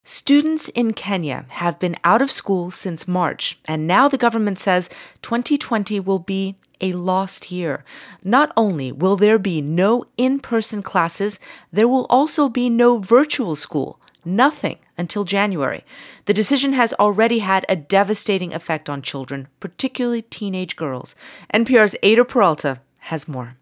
Students in Kenya have been out of school since March, and now the government says 2020 will be a lost year. Not only will there be no in-person classes, there will also be no virtual school. Nothing until January. The decision has already had a devastating effect on children, particularly teenage girls. NPR's Ada Peralta has more.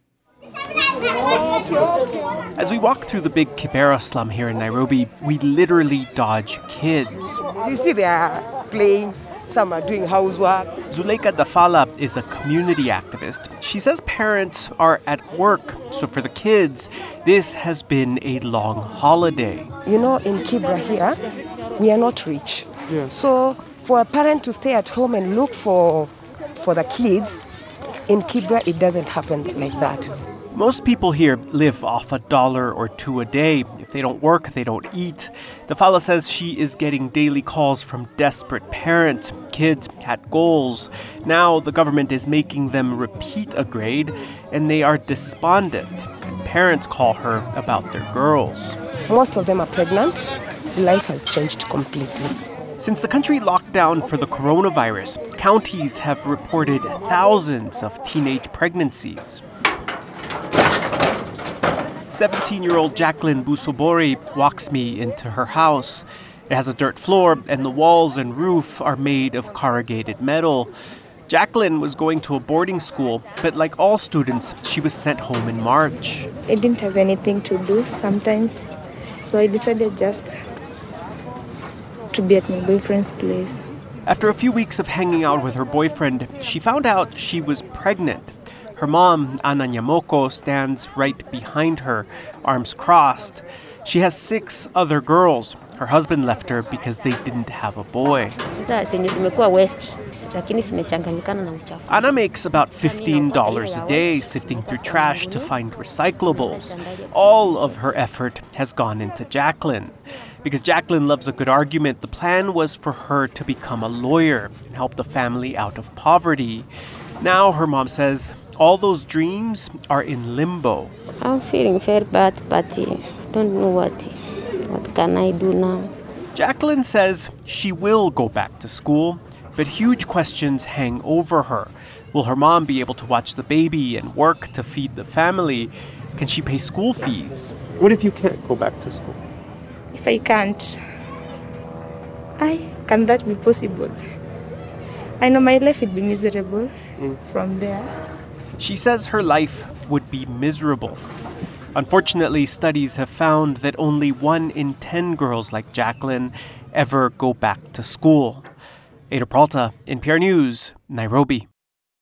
As we walk through the big Kibera slum here in Nairobi, we literally dodge kids. You see they are playing, some are doing housework. Zuleika Dafala is a community activist. She says parents are at work, so for the kids, this has been a long holiday. You know, in Kibra here, we are not rich. Yeah. So for a parent to stay at home and look for the kids, in Kibra it doesn't happen like that. Most people here live off $1 or $2 a day. If they don't work, they don't eat. Dafala says she is getting daily calls from desperate parents. Kids had goals. Now the government is making them repeat a grade, and they are despondent. And parents call her about their girls. Most of them are pregnant. Life has changed completely. Since the country locked down for the coronavirus, counties have reported thousands of teenage pregnancies. 17-year-old Jacqueline Busobori walks me into her house. It has a dirt floor, and the walls and roof are made of corrugated metal. Jacqueline was going to a boarding school, but like all students, she was sent home in March. I didn't have anything to do sometimes, so I decided just to be at my boyfriend's place. After a few weeks of hanging out with her boyfriend, she found out she was pregnant. Her mom, Anna Nyamoko, stands right behind her, arms crossed. She has 6 other girls. Her husband left her because they didn't have a boy. Anna makes about $15 a day sifting through trash to find recyclables. All of her effort has gone into Jacqueline. Because Jacqueline loves a good argument, the plan was for her to become a lawyer and help the family out of poverty. Now, her mom says, all those dreams are in limbo. I'm feeling very bad, but don't know what can I do now. Jacqueline says she will go back to school, but huge questions hang over her. Will her mom be able to watch the baby and work to feed the family? Can she pay school fees? What if you can't go back to school? If I can't, can that be possible? I know my life would be miserable from there. She says her life would be miserable. Unfortunately, studies have found that only 1 in 10 girls like Jacqueline ever go back to school. Ada Peralta, NPR News, Nairobi.